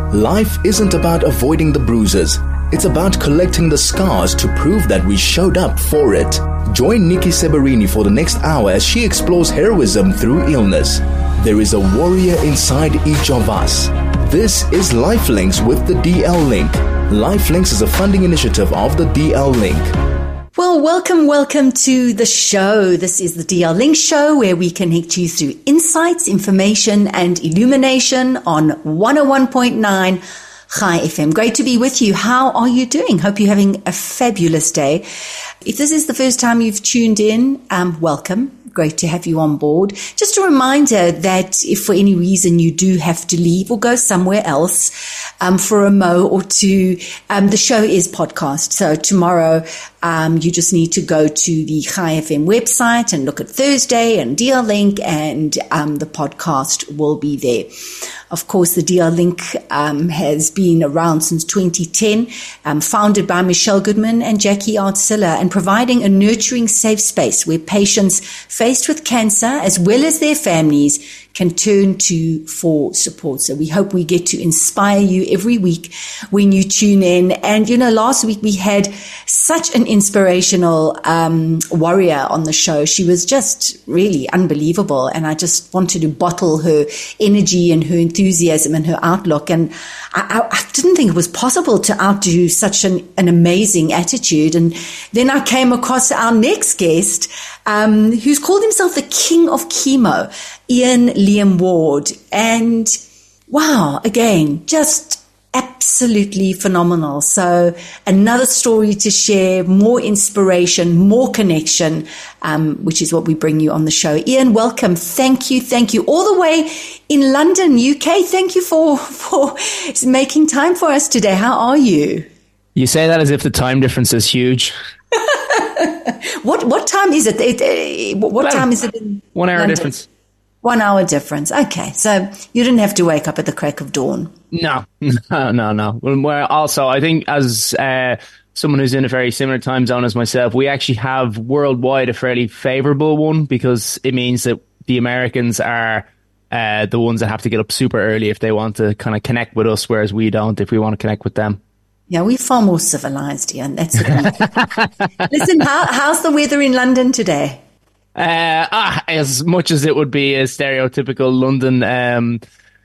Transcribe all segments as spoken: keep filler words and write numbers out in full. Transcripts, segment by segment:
Life isn't about avoiding the bruises. It's about collecting the scars to prove that we showed up for it. Join Nikki Seberini for the next hour as she explores heroism through illness. There is a warrior inside each of us. This is Lifelinks with the D L Link. Lifelinks is a funding initiative of the D L Link. Well, welcome, welcome to the show. This is the D L Link show where we connect you through insights, information and illumination on one oh one point nine Chai F M. Great to be with you. How are you doing? Hope you're having a fabulous day. If this is the first time you've tuned in, um, welcome. Great to have you on board. Just a reminder that if for any reason you do have to leave or go somewhere else um, for a mo or two, um, the show is podcast. So tomorrow um, you just need to go to the Chai F M website and look at Thursday and D L Link, and um, the podcast will be there. Of course, the D L Link um, has been around since twenty ten, um, founded by Michelle Goodman and Jackie Artsilla, and providing a nurturing, safe space where patients faced with cancer, as well as their families, can turn to for support. So we hope we get to inspire you every week when you tune in. And, you know, last week we had such an inspirational um, warrior on the show. She was just really unbelievable. And I just wanted to bottle her energy and her enthusiasm and her outlook. And I, I, I didn't think it was possible to outdo such an, an amazing attitude. And then I came across our next guest, um, who's called himself the King of Chemo, Ian Liam Ward. And wow, again, just absolutely phenomenal. So another story to share, more inspiration, more connection, um, which is what we bring you on the show. Ian, welcome. Thank you. Thank you. All the way in London, U K. Thank you for, for making time for us today. How are you? You say that as if the time difference is huge. What what time is it? it, it what well, time is it in One hour London? difference. One hour difference. Okay. So you didn't have to wake up at the crack of dawn. No, no, no, no. Well, also, I think as uh, someone who's in a very similar time zone as myself, we actually have worldwide a fairly favorable one, because it means that the Americans are uh, the ones that have to get up super early if they want to kind of connect with us, whereas we don't if we want to connect with them. Yeah, we're far more civilized, Ian. That's it. Listen, how, how's the weather in London today? Uh, ah, as much as it would be a stereotypical London um,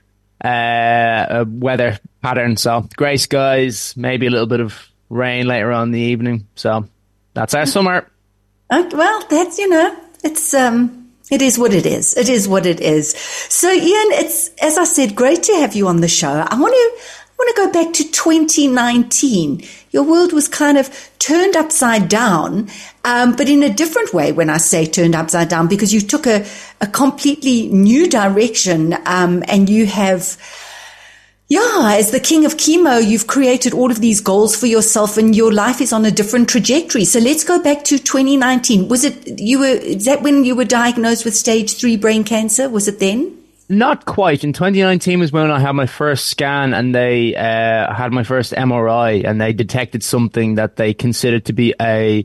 uh, weather pattern. So grey skies, maybe a little bit of rain later on in the evening. So that's our summer. Uh, well, that's, you know, it's um, it is what it is. It is what it is. So, Ian, it's, as I said, great to have you on the show. I want to. I want to go back to twenty nineteen. Your world was kind of turned upside down, um, but in a different way when I say turned upside down, because you took a, a completely new direction, um, and you have, yeah, as the King of Chemo, you've created all of these goals for yourself, and your life is on a different trajectory. So let's go back to twenty nineteen. Was it, you were, is that when you were diagnosed with stage three brain cancer? Was it then? Not quite. In twenty nineteen was when I had my first scan, and they uh, had my first M R I, and they detected something that they considered to be a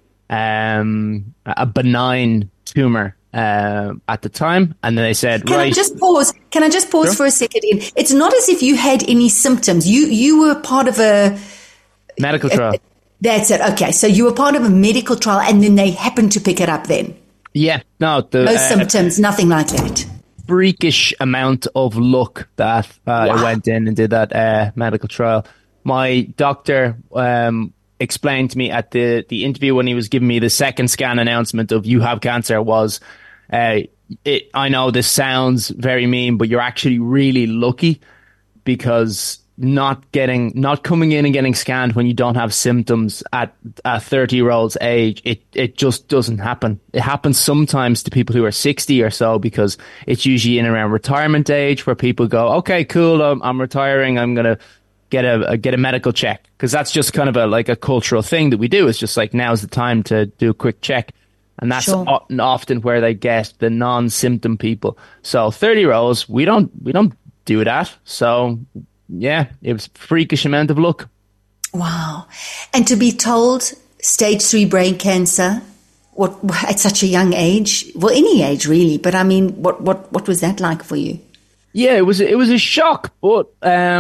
um, a benign tumor uh, at the time. And then they said, Can right. I just pause? Can I just pause Sure. for a second? Ian? It's not as if you had any symptoms. You you were part of a medical trial. That's it. Okay, so you were part of a medical trial, and then they happened to pick it up. Then Yeah, no, the, no uh, symptoms, nothing like that. freakish amount of luck that uh, Wow. I went in and did that uh, medical trial. My doctor um, explained to me at the, the interview when he was giving me the second scan announcement of you have cancer was, uh, it, I know this sounds very mean, but you're actually really lucky, because not getting, not coming in and getting scanned when you don't have symptoms at a thirty year old's age, it, it just doesn't happen. It happens sometimes to people who are sixty or so, because it's usually in around retirement age where people go, okay, cool, I'm, I'm retiring. I'm going to get a, a, get a medical check. Cause that's just kind of a, like a cultural thing that we do. It's just like, now's the time to do a quick check. And that's Sure. o- often where they get the non-symptom people. So thirty year olds, we don't, we don't do that. So yeah, it was a freakish amount of luck. Wow. And to be told stage three brain cancer, what at such a young age, well, any age really, but I mean, what, what, what was that like for you? Yeah, it was, it was a shock, but, um,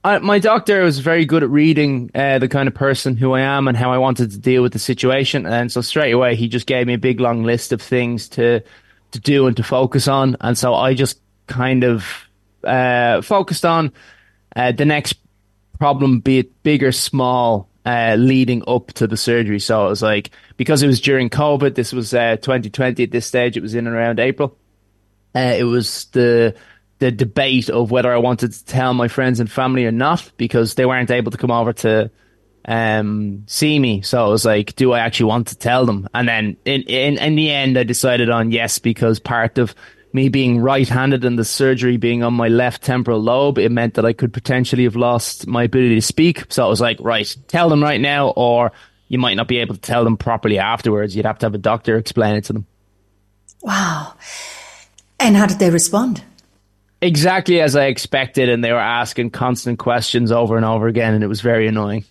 I, my doctor was very good at reading uh, the kind of person who I am and how I wanted to deal with the situation. And so straight away, he just gave me a big long list of things to to do and to focus on. And so I just kind of uh, focused on uh, the next problem, be it big or small, uh, leading up to the surgery. So it was like, because it was during COVID, this was uh, twenty twenty at this stage, it was in and around April. Uh, it was the the debate of whether I wanted to tell my friends and family or not, because they weren't able to come over to um, see me. So it was like, do I actually want to tell them? And then in, in, in the end, I decided on yes, because part of me being right-handed and the surgery being on my left temporal lobe, it meant that I could potentially have lost my ability to speak. So it was like, right, tell them right now, or you might not be able to tell them properly afterwards. You'd have to have a doctor explain it to them. Wow. And how did they respond? Exactly as I expected, and they were asking constant questions over and over again, and it was very annoying.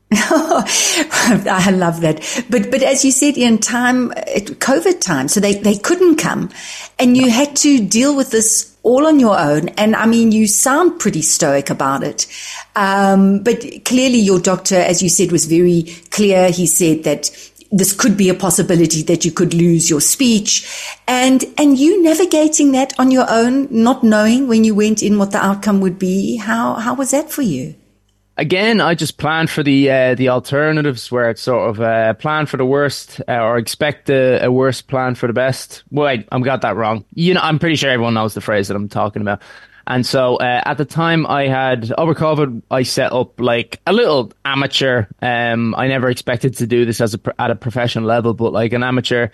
I love that. But but as you said, in time, COVID time, so they, they couldn't come, and you had to deal with this all on your own. And I mean, you sound pretty stoic about it. Um, but clearly your doctor, as you said, was very clear. He said that this could be a possibility that you could lose your speech, and and you navigating that on your own, not knowing when you went in what the outcome would be. How how was that for you? Again, I just planned for the uh, the alternatives, where it's sort of uh, plan for the worst uh, or expect a, a worse plan for the best. Wait, I got that wrong. You know, I'm pretty sure everyone knows the phrase that I'm talking about. And so uh, at the time I had, over COVID, I set up like a little amateur. Um, I never expected to do this as a, at a professional level, but like an amateur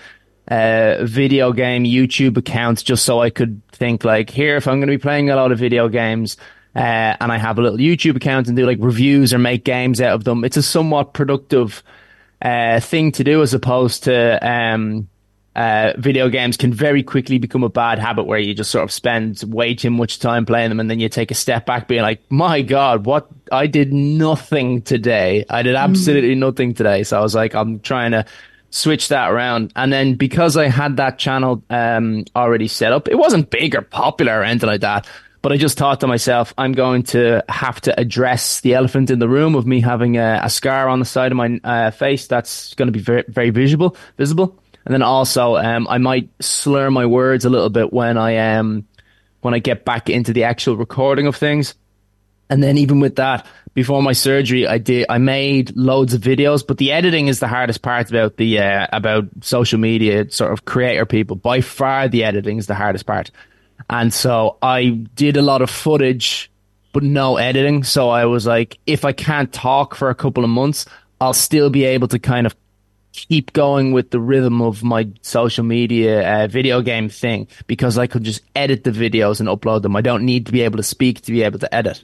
uh, video game YouTube account, just so I could think like, here, if I'm going to be playing a lot of video games, uh, and I have a little YouTube account and do like reviews or make games out of them, it's a somewhat productive uh, thing to do, as opposed to um, Uh, video games can very quickly become a bad habit where you just sort of spend way too much time playing them, and then you take a step back being like, my God, what? I did nothing today. I did absolutely mm. nothing today. So I was like, I'm trying to switch that around. And then because I had that channel um, already set up, it wasn't big or popular or anything like that, but I just thought to myself, I'm going to have to address the elephant in the room of me having a, a scar on the side of my uh, face that's going to be very, very visible, visible. And then also, um, I might slur my words a little bit when I um, when I get back into the actual recording of things. And then even with that, before my surgery, I did I made loads of videos, but the editing is the hardest part about the uh, about social media sort of creator people. By far, the editing is the hardest part. And so I did a lot of footage, but no editing. So I was like, if I can't talk for a couple of months, I'll still be able to kind of keep going with the rhythm of my social media uh, video game thing, because I could just edit the videos and upload them. I don't need to be able to speak to be able to edit.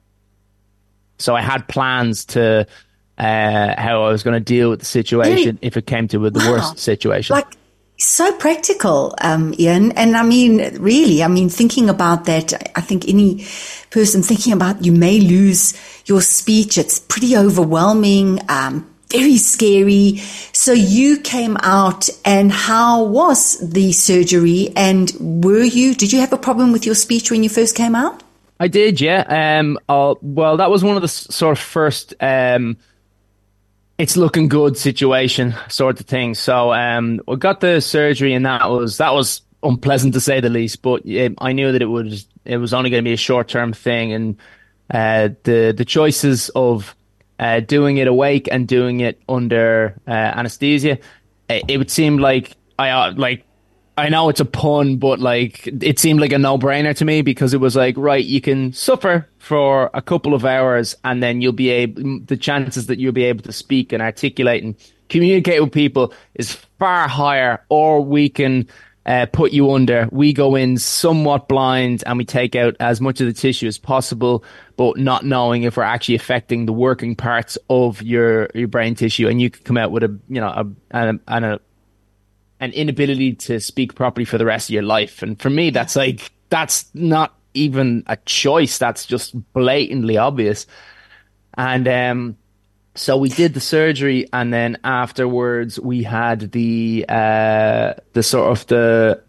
So I had plans to uh, how I was going to deal with the situation really? if it came to the wow. worst situation. Like, so practical, um, Ian. And I mean, really, I mean, thinking about that, I think any person thinking about you may lose your speech, it's pretty overwhelming, um, very scary. So you came out, and how was the surgery? And were you, did you have a problem with your speech when you first came out? I did, yeah. Um, uh, well, that was one of the s- sort of first, um, it's looking good situation sort of thing. So um, we got the surgery, and that was, that was unpleasant to say the least, but it, I knew that it was, it was only going to be a short term thing. And uh, the, the choices of Uh, doing it awake and doing it under uh, anesthesia, it, it would seem like I uh, like I know it's a pun, but like it seemed like a no-brainer to me, because it was like, right, you can suffer for a couple of hours, and then you'll be able, the chances that you'll be able to speak and articulate and communicate with people is far higher. Or we can uh, put you under. We go in somewhat blind and we take out as much of the tissue as possible, but not knowing if we're actually affecting the working parts of your, your brain tissue. And you could come out with a, you know, a, a, a, an inability to speak properly for the rest of your life. And for me, that's like, that's not even a choice. That's just blatantly obvious. And, um, so we did the surgery, and then afterwards we had the, uh, the sort of the,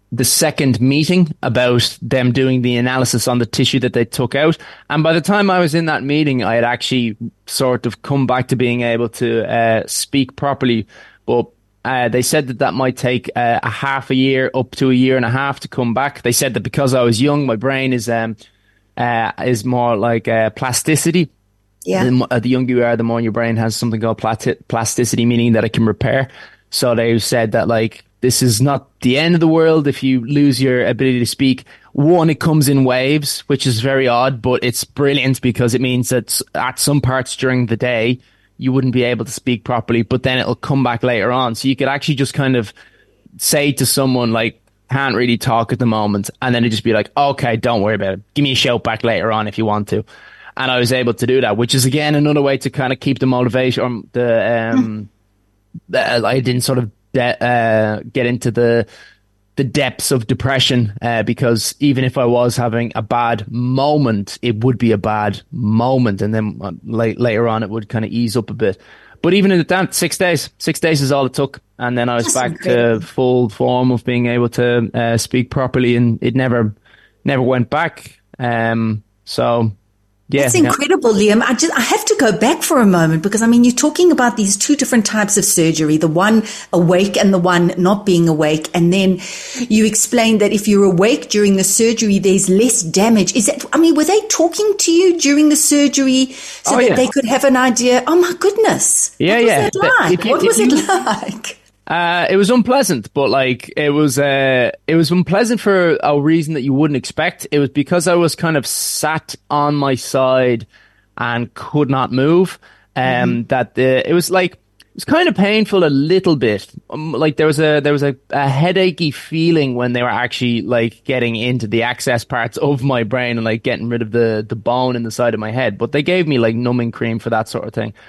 the second meeting about them doing the analysis on the tissue that they took out. And by the time I was in that meeting, I had actually sort of come back to being able to uh, speak properly. But uh, they said that that might take uh, a half a year up to a year and a half to come back. They said that because I was young, my brain is um uh, is more like uh, plasticity. Yeah. The, uh, the younger you are, the more your brain has something called plat- plasticity, meaning that it can repair. So they said that, like, this is not the end of the world if you lose your ability to speak. One, it comes in waves, which is very odd, but it's brilliant because it means that at some parts during the day, you wouldn't be able to speak properly, but then it'll come back later on. So you could actually just kind of say to someone, like, can't really talk at the moment, and then it'd just be like, okay, don't worry about it. Give me a shout back later on if you want to. And I was able to do that, which is, again, another way to kind of keep the motivation, or the, um, the, I didn't sort of de- uh, get into the the depths of depression, uh, because even if I was having a bad moment, it would be a bad moment. And then uh, late, later on, it would kind of ease up a bit. But even in that, six days, six days is all it took. And then I was That's back incredible. to full form of being able to uh, speak properly, and it never, never went back. Um, so... Yeah, That's incredible, yeah. Liam. I just I have to go back for a moment because, I mean, you're talking about these two different types of surgery, the one awake and the one not being awake. And then you explained that if you're awake during the surgery, there's less damage. Is that, I mean, were they talking to you during the surgery so oh, that yeah. they could have an idea? Oh, my goodness. Yeah, what was yeah. that like? You, what was you, it like? Uh, it was unpleasant, but like it was, uh, it was unpleasant for a reason that you wouldn't expect. It was because I was kind of sat on my side and could not move. Um, mm-hmm. that the, it was like, it was kind of painful a little bit. Um, like there was a, there was a, a headachy feeling when they were actually like getting into the access parts of my brain and like getting rid of the, the bone in the side of my head. But they gave me like numbing cream for that sort of thing.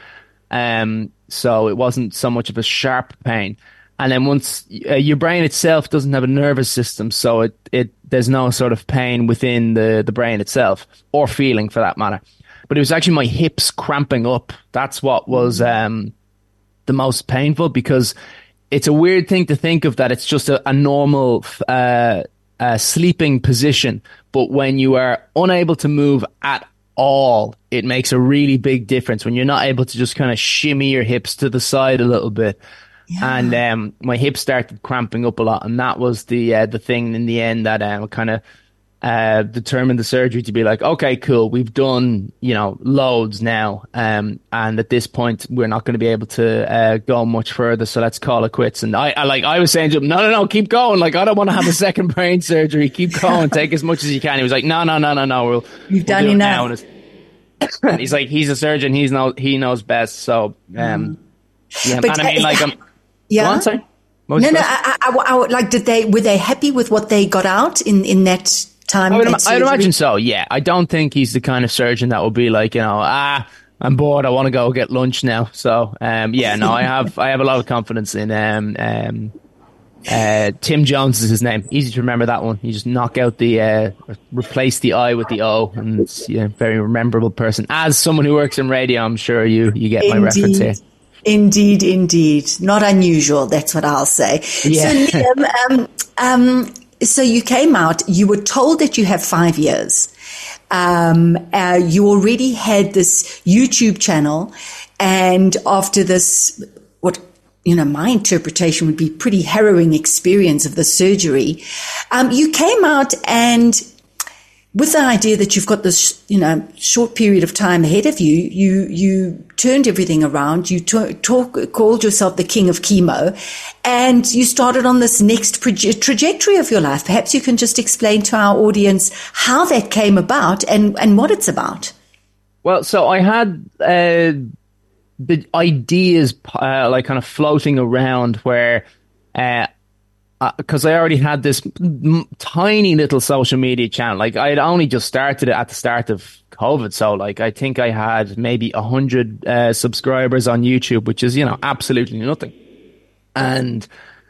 Um, so it wasn't so much of a sharp pain. And then once uh, your brain itself doesn't have a nervous system, so it, it there's no sort of pain within the, the brain itself, or feeling for that matter. But it was actually my hips cramping up. That's what was um, the most painful, because it's a weird thing to think of that it's just a, a normal uh, uh, sleeping position. But when you are unable to move at all, it makes a really big difference when you're not able to just kind of shimmy your hips to the side a little bit. Yeah. And um, my hips started cramping up a lot, and that was the uh, the thing in the end that um, kind of uh, determined the surgery to be like, okay, cool, we've done, you know, loads now, um, and at this point we're not going to be able to uh, go much further, so let's call it quits. And I, I like I was saying to him, no, no, no, keep going. Like, I don't want to have a second brain surgery. Keep going, take as much as you can. He was like, no, no, no, no, no, we'll you've we'll done do enough. And he's like, he's a surgeon, he's know he knows best. So, um, yeah, but, and I mean, like, I'm. Yeah. On, sorry? No, no. I, I, I, I, like, did they? Were they happy with what they got out in, in that time? I would, I'd imagine so. Yeah, I don't think he's the kind of surgeon that would be like, you know, ah, I'm bored, I want to go get lunch now. So, um, yeah, no, I have, I have a lot of confidence in um, um, uh, Tim Jones is his name. Easy to remember that one. You just knock out the, uh, replace the I with the O, and it's yeah, a very memorable person. As someone who works in radio, I'm sure you you get Indeed. my reference here. Indeed, indeed. Not unusual, that's what I'll say. Yeah. So, Liam, um, um, so you came out, you were told that you have five years. Um, uh, you already had this YouTube channel, and after this, what, you know, my interpretation would be pretty harrowing experience of the surgery, um, you came out and with the idea that you've got this, you know, short period of time ahead of you, you you turned everything around. You t- talk, called yourself the king of chemo, and you started on this next proje- trajectory of your life. Perhaps you can just explain to our audience how that came about and, and what it's about. Well, so I had uh, the ideas uh, like kind of floating around where... Uh, because uh, I already had this m- tiny little social media channel. Like, I had only just started it at the start of COVID. So, like, I think I had maybe a hundred uh, subscribers on YouTube, which is, you know, absolutely nothing. And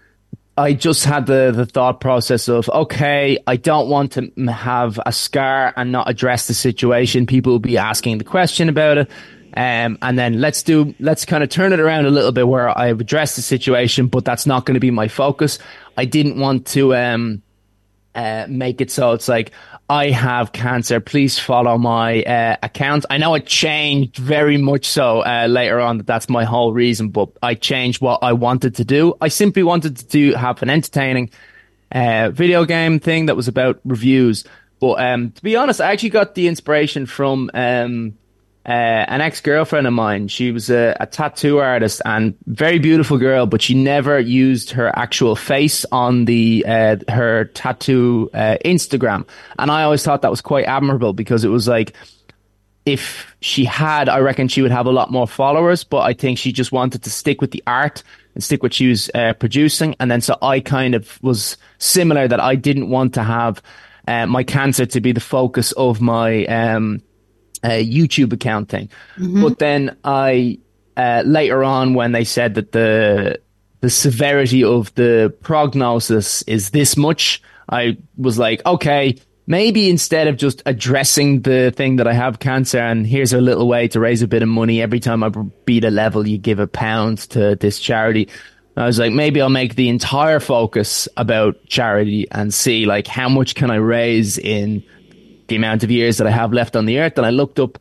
I just had the, the thought process of, okay, I don't want to have a scar and not address the situation. People will be asking the question about it. Um, and then let's do, let's kind of turn it around a little bit where I've addressed the situation, but that's not going to be my focus. I didn't want to, um, uh, make it so it's like, I have cancer, please follow my uh, account. I know it changed very much so uh, later on, that that's my whole reason, but I changed what I wanted to do. I simply wanted to do, have an entertaining uh, video game thing that was about reviews. But um, to be honest, I actually got the inspiration from um, uh, an ex-girlfriend of mine. She was a, a tattoo artist and very beautiful girl, but she never used her actual face on the uh, her tattoo uh, Instagram. And I always thought that was quite admirable, because it was like, if she had, I reckon she would have a lot more followers, but I think she just wanted to stick with the art and stick what she was uh, producing. And then so I kind of was similar, that I didn't want to have uh, my cancer to be the focus of my um Uh, YouTube account thing. Mm-hmm. But then I uh, later on, when they said that the the severity of the prognosis is this much, I was like, okay, maybe instead of just addressing the thing that I have cancer and here's a little way to raise a bit of money, every time I beat a level you give a pound to this charity, I was like, maybe I'll make the entire focus about charity and see like how much can I raise in the amount of years that I have left on the earth. And I looked up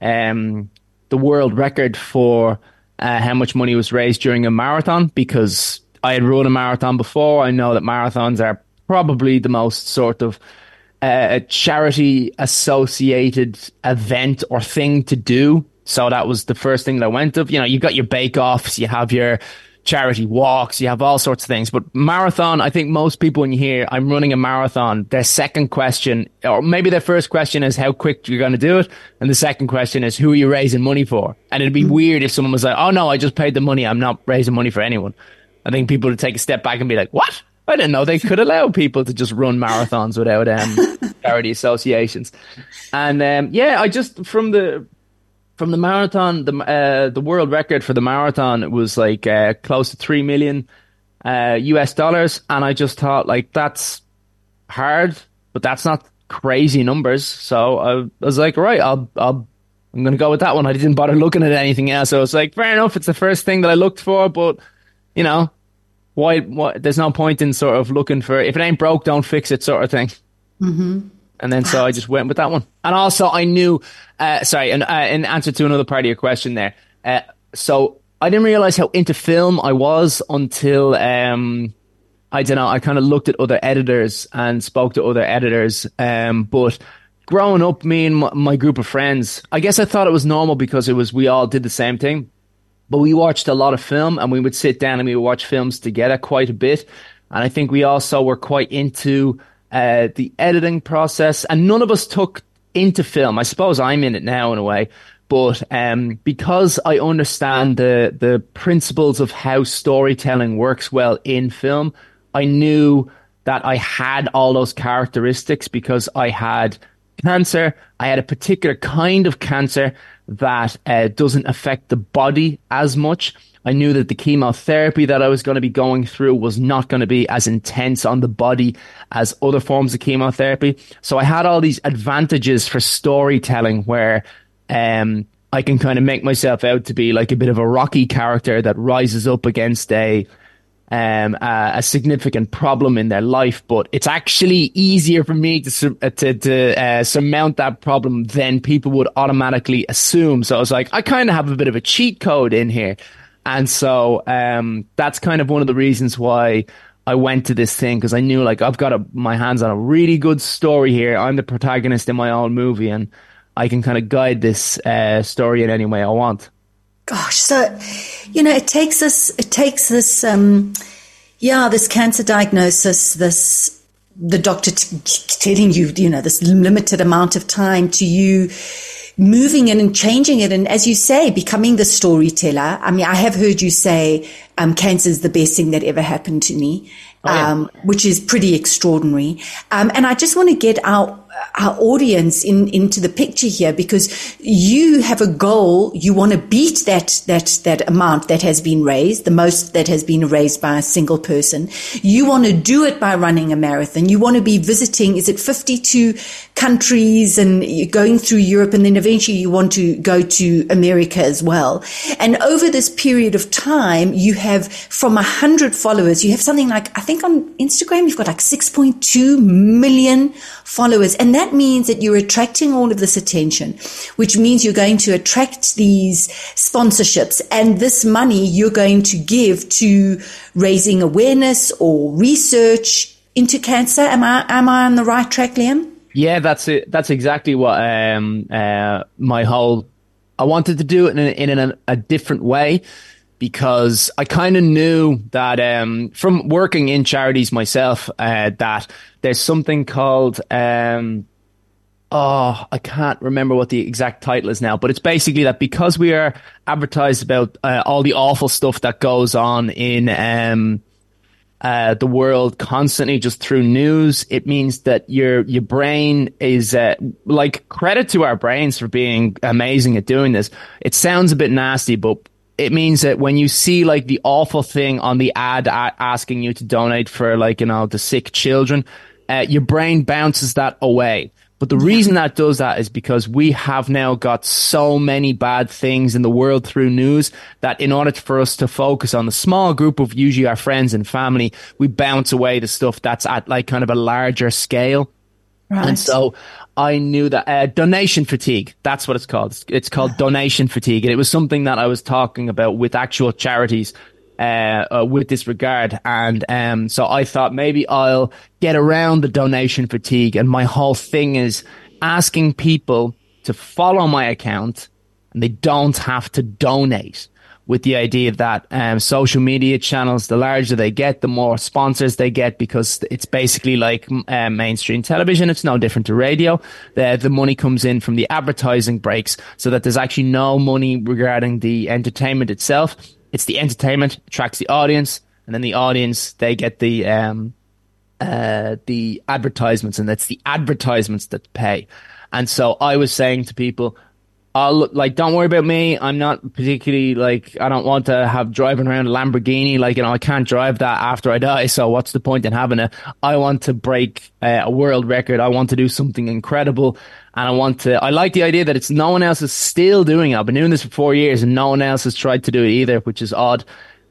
um, the world record for uh, how much money was raised during a marathon, because I had run a marathon before. I know that marathons are probably the most sort of uh, charity associated event or thing to do. So that was the first thing that I went of. You know, you've got your bake-offs, you have your charity walks, you have all sorts of things. But marathon, I think most people, when you hear I'm running a marathon, their second question, or maybe their first question, is how quick you're going to do it. And the second question is, who are you raising money for? And it'd be mm-hmm. weird if someone was like, oh no, I just paid the money, I'm not raising money for anyone. I think people would take a step back and be like, what? I didn't know they could allow people to just run marathons without um, charity associations. And um, yeah, I just, from the From the marathon, the uh, the world record for the marathon, it was like uh, close to three million uh, U S dollars, and I just thought like that's hard, but that's not crazy numbers. So I was like, right, I'll I'll I'm gonna go with that one. I didn't bother looking at anything else. So I was like, fair enough, it's the first thing that I looked for, but you know, why? Why? There's no point in sort of looking for, if it ain't broke, don't fix it, sort of thing. Mm-hmm. And then so I just went with that one. And also I knew, uh, sorry, and uh, in answer to another part of your question there, uh, so I didn't realize how into film I was until, um, I don't know, I kind of looked at other editors and spoke to other editors. Um, but growing up, me and my, my group of friends, I guess I thought it was normal because it was, we all did the same thing. But we watched a lot of film, and we would sit down and we would watch films together quite a bit. And I think we also were quite into Uh, the editing process, and none of us took into film. I suppose I'm in it now in a way, but um, because I understand the the principles of how storytelling works well in film, I knew that I had all those characteristics because I had cancer. I had a particular kind of cancer that uh, doesn't affect the body as much. I knew that the chemotherapy that I was going to be going through was not going to be as intense on the body as other forms of chemotherapy. So I had all these advantages for storytelling where um, I can kind of make myself out to be like a bit of a Rocky character that rises up against a um, a, a significant problem in their life. But it's actually easier for me to to, to uh, surmount that problem than people would automatically assume. So I was like, I kind of have a bit of a cheat code in here. And so um, that's kind of one of the reasons why I went to this thing, because I knew like I've got a, my hands on a really good story here. I'm the protagonist in my own movie, and I can kind of guide this uh, story in any way I want. Gosh, so, you know, it takes us, it takes this, um, yeah, this cancer diagnosis, this, the doctor t- telling you, you know, this limited amount of time to you moving in and changing it. And as you say, becoming the storyteller. I mean, I have heard you say, um, cancer is the best thing that ever happened to me, oh, yeah. um, which is pretty extraordinary. Um, and I just want to get our, our audience in, into the picture here, because you have a goal. You want to beat that, that, that amount that has been raised, the most that has been raised by a single person. You want to do it by running a marathon. You want to be visiting, is it fifty-two countries, and you're going through Europe, and then eventually you want to go to America as well. And over this period of time, you have from a hundred followers, you have something like, I think on Instagram, you've got like six point two million followers. And that means that you're attracting all of this attention, which means you're going to attract these sponsorships, and this money you're going to give to raising awareness or research into cancer. Am I, am I on the right track, Liam? Yeah, that's it. That's exactly what, um, uh, my whole, I wanted to do it in a, in a, a different way, because I kind of knew that, um, from working in charities myself, uh, that there's something called, um, oh, I can't remember what the exact title is now, but it's basically that because we are advertised about uh, all the awful stuff that goes on in um, uh, the world constantly just through news, it means that your your brain is uh, like, credit to our brains for being amazing at doing this. It sounds a bit nasty, but it means that when you see like the awful thing on the ad a- asking you to donate for, like, you know, the sick children, uh, your brain bounces that away. But the reason that does that is because we have now got so many bad things in the world through news that in order for us to focus on the small group of usually our friends and family, we bounce away the stuff that's at like kind of a larger scale. Right. And so I knew that uh, donation fatigue, that's what it's called. It's called donation fatigue. And it was something that I was talking about with actual charities Uh, uh, with this regard. And um, so I thought maybe I'll get around the donation fatigue. And my whole thing is asking people to follow my account, and they don't have to donate, with the idea that um, social media channels, the larger they get, the more sponsors they get, because it's basically like uh, mainstream television. It's no different to radio. The, the money comes in from the advertising breaks, so that there's actually no money regarding the entertainment itself. It's the entertainment attracts the audience, and then the audience, they get the um uh the advertisements, and that's the advertisements that pay. And so I was saying to people, I'll like, don't worry about me. I'm not particularly like, I don't want to have driving around a Lamborghini. Like, you know, I can't drive that after I die. So what's the point in having it? I want to break uh, a world record. I want to do something incredible. And I want to, I like the idea that it's no one else is still doing it. I've been doing this for four years and no one else has tried to do it either, which is odd.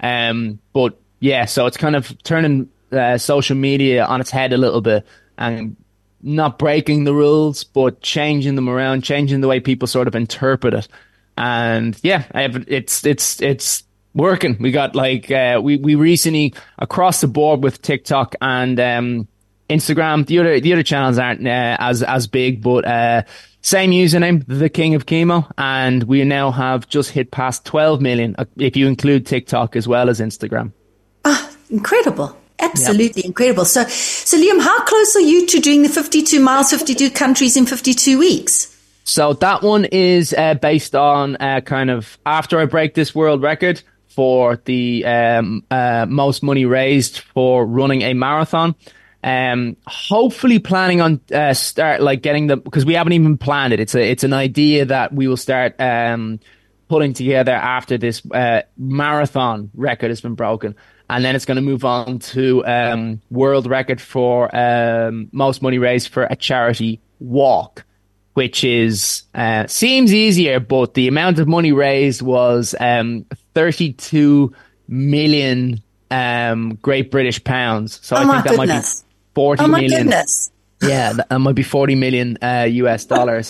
Um, but yeah, so it's kind of turning uh, social media on its head a little bit, and not breaking the rules, but changing them around, changing the way people sort of interpret it. And yeah, it's, it's, it's working. We got like, uh, we, we recently across the board with TikTok and, um, Instagram, the other, the other channels aren't, uh, as, as big, but, uh, same username, The King of Chemo. And we now have just hit past twelve million, if you include TikTok as well as Instagram. Ah, incredible. Absolutely yep. Incredible. So, so Liam, how close are you to doing the fifty-two miles, fifty-two countries in fifty-two weeks? So that one is uh, based on uh, kind of after I break this world record for the um, uh, most money raised for running a marathon. Um, hopefully planning on uh, start like getting the, because we haven't even planned it. It's a it's an idea that we will start um, putting together after this uh, marathon record has been broken. And then it's going to move on to um, world record for um, most money raised for a charity walk, which is uh, seems easier, but the amount of money raised was um, thirty-two million um, Great British pounds. So oh I think that goodness. might be forty oh my million. Goodness. Yeah, that might be forty million uh, U S dollars.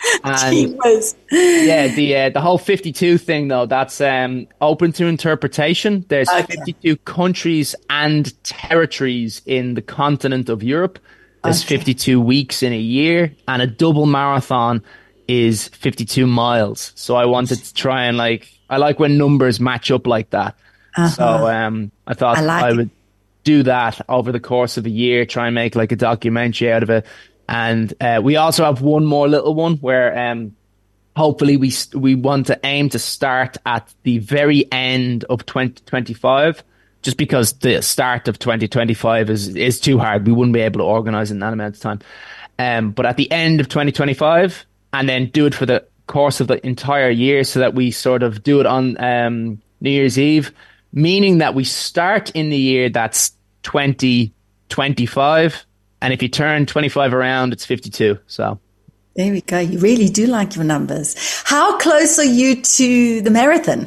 And Jeepers. yeah, the uh, the whole fifty-two thing though, that's um, open to interpretation. There's okay. fifty-two countries and territories in the continent of Europe. There's okay. fifty-two weeks in a year, and a double marathon is fifty-two miles. So I wanted to try and like, I like when numbers match up like that. Uh-huh. So um, I thought I, like I would do that over the course of a year, try and make like a documentary out of it. And uh, we also have one more little one where um, hopefully we we want to aim to start at the very end of twenty twenty-five, just because the start of twenty twenty-five is, is too hard. We wouldn't be able to organize in that amount of time. Um, but at the end of twenty twenty-five, and then do it for the course of the entire year, so that we sort of do it on um, New Year's Eve, meaning that we start in the year that's twenty twenty-five, and if you turn twenty-five around, it's fifty-two. So there we go. You really do like your numbers. How close are you to the marathon?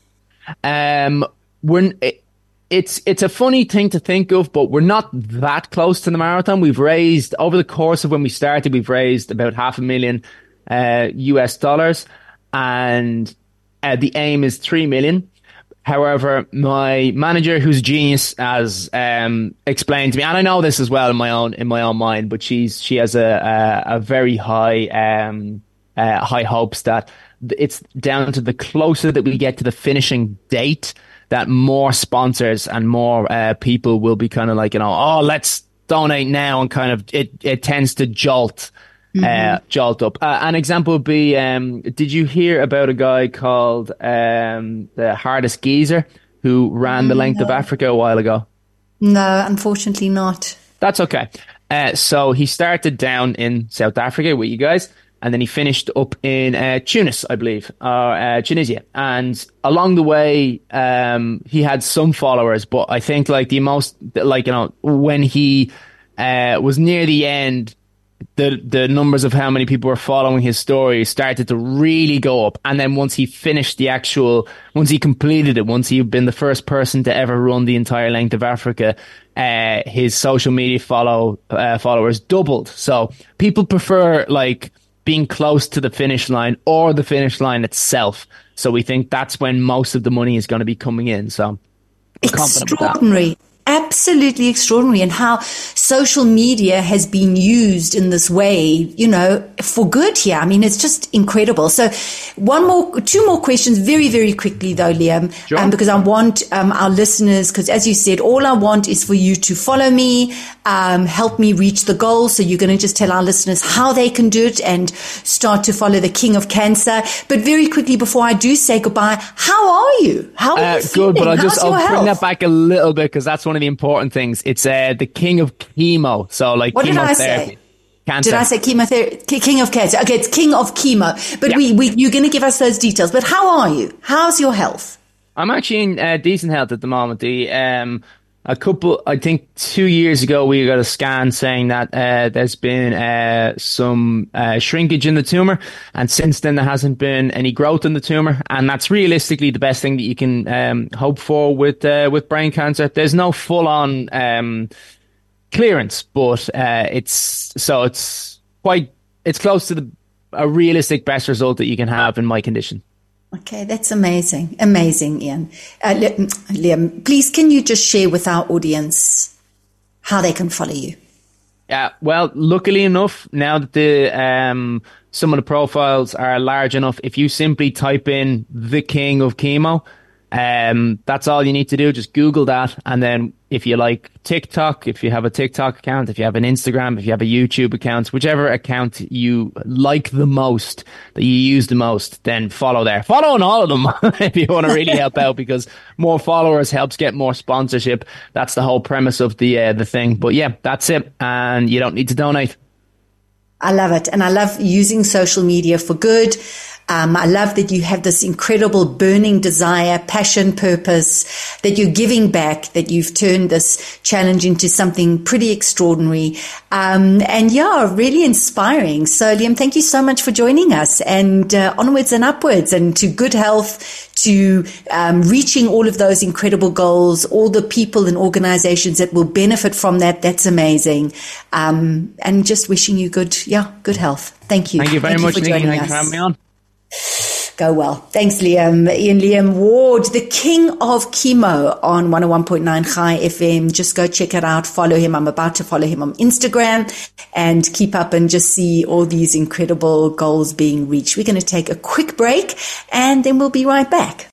Um, we're it, it's it's a funny thing to think of, but we're not that close to the marathon. We've raised, over the course of when we started, we've raised about half a million uh, U S dollars, and uh, the aim is three million. However, my manager, who's a genius, has um, explained to me, and I know this as well in my own in my own mind, but she's she has a a, a very high um, uh, high hopes that it's down to the closer that we get to the finishing date, that more sponsors and more uh, people will be kind of like, you know, oh, let's donate now, and kind of it it tends to jolt. Mm-hmm. Uh, jolt up. Uh, an example would be, um, did you hear about a guy called um, the Hardest Geezer who ran the length no. of Africa a while ago? No, unfortunately not. That's okay. Uh, so he started down in South Africa with you guys, and then he finished up in uh, Tunis, I believe, or uh, Tunisia. And along the way, um, he had some followers, but I think like the most, like, you know, when he uh, was near the end, the the numbers of how many people were following his story started to really go up. And then once he finished the actual, once he completed it, once he'd been the first person to ever run the entire length of Africa, uh, his social media follow uh, followers doubled. So people prefer like being close to the finish line or the finish line itself. So we think that's when most of the money is going to be coming in. So we're confident with that. Extraordinary. Absolutely extraordinary, and how social media has been used in this way, you know, for good here. I mean, it's just incredible. So one more, two more questions very, very quickly though, Liam, sure. um, because I want um, our listeners, because as you said, all I want is for you to follow me, um, help me reach the goal. So you're going to just tell our listeners how they can do it and start to follow the King of Cancer. But very quickly before I do say goodbye, how are you? How are uh, you feeling? Good, but I'll How's just, I'll your bring health? that back a little bit, because that's one of the important things. It's uh, the King of Chemo. So like what chemotherapy. Did I say? Cancer. Did I say chemotherapy? King of Cancer. Okay, it's King of Chemo. But yeah. we, we, you're going to give us those details. But how are you? How's your health? I'm actually in uh, decent health at the moment. The um, a couple, I think, two years ago, we got a scan saying that uh, there's been uh, some uh, shrinkage in the tumor, and since then there hasn't been any growth in the tumor, and that's realistically the best thing that you can um, hope for with uh, with brain cancer. There's no full on um, clearance, but uh, it's so it's quite it's close to the a realistic best result that you can have in my condition. Okay, that's amazing. Amazing, Ian. Uh, Liam, please, can you just share with our audience how they can follow you? Yeah, well, luckily enough, now that the um, some of the profiles are large enough, if you simply type in the King of Chemo, um, that's all you need to do. Just Google that. And then if you like TikTok, if you have a TikTok account, if you have an Instagram, if you have a YouTube account, whichever account you like the most, that you use the most, then follow there. Follow on all of them if you want to really help out, because more followers helps get more sponsorship. That's the whole premise of the uh, the thing. But yeah, that's it. And you don't need to donate. I love it. And I love using social media for good. Um, I love that you have this incredible burning desire, passion, purpose, that you're giving back, that you've turned this challenge into something pretty extraordinary. Um, and yeah, really inspiring. So Liam, thank you so much for joining us, and uh, onwards and upwards, and to good health, to um, reaching all of those incredible goals, all the people and organizations that will benefit from that. That's amazing. Um, and just wishing you good, yeah, good health. Thank you. Thank you very Thank much, you for Nikki. joining Thanks us. for having me on. Go well. Thanks, Liam. Ian Liam Ward, the King of Chemo on one oh one point nine Chai F M. Just go check it out. Follow him. I'm about to follow him on Instagram, and keep up and just see all these incredible goals being reached. We're going to take a quick break, and then we'll be right back.